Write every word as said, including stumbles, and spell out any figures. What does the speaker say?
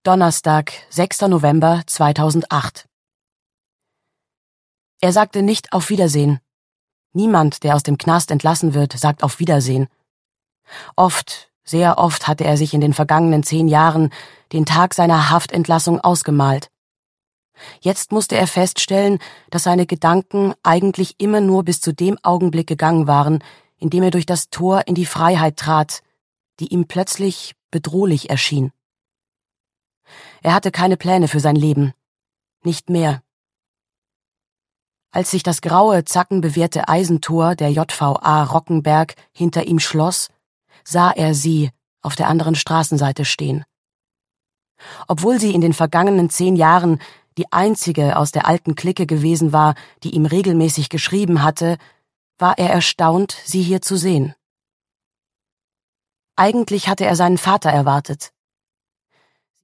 Donnerstag, sechster November zweitausendacht. Er sagte nicht auf Wiedersehen. Niemand, der aus dem Knast entlassen wird, sagt auf Wiedersehen. Oft, sehr oft hatte er sich in den vergangenen zehn Jahren den Tag seiner Haftentlassung ausgemalt. Jetzt musste er feststellen, dass seine Gedanken eigentlich immer nur bis zu dem Augenblick gegangen waren, in dem er durch das Tor in die Freiheit trat, die ihm plötzlich bedrohlich erschien. Er hatte keine Pläne für sein Leben. Nicht mehr. Als sich das graue, zackenbewehrte Eisentor der J V A Rockenberg hinter ihm schloss, sah er sie auf der anderen Straßenseite stehen. Obwohl sie in den vergangenen zehn Jahren die einzige aus der alten Clique gewesen war, die ihm regelmäßig geschrieben hatte, war er erstaunt, sie hier zu sehen. Eigentlich hatte er seinen Vater erwartet.